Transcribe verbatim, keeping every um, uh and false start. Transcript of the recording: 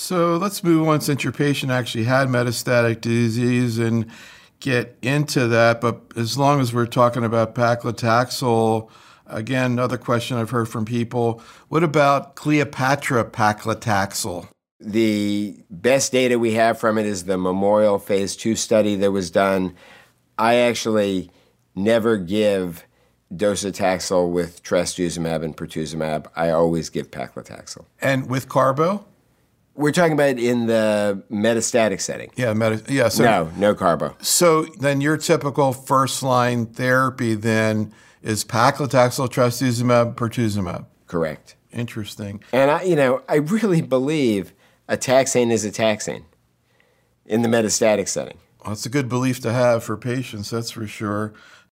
So let's move on, since your patient actually had metastatic disease, and get into that. But as long as we're talking about paclitaxel, again, another question I've heard from people, what about Cleopatra paclitaxel? The best data we have from it is the Memorial phase two study that was done. I actually never give docetaxel with trastuzumab and pertuzumab. I always give paclitaxel. And with carbo? We're talking about in the metastatic setting. Yeah, meta, yeah. So, no, no carbo. So then your typical first-line therapy then is paclitaxel, trastuzumab, pertuzumab. Correct. Interesting. And I, you know, I really believe a taxane is a taxane in the metastatic setting. Well, that's a good belief to have for patients, that's for sure.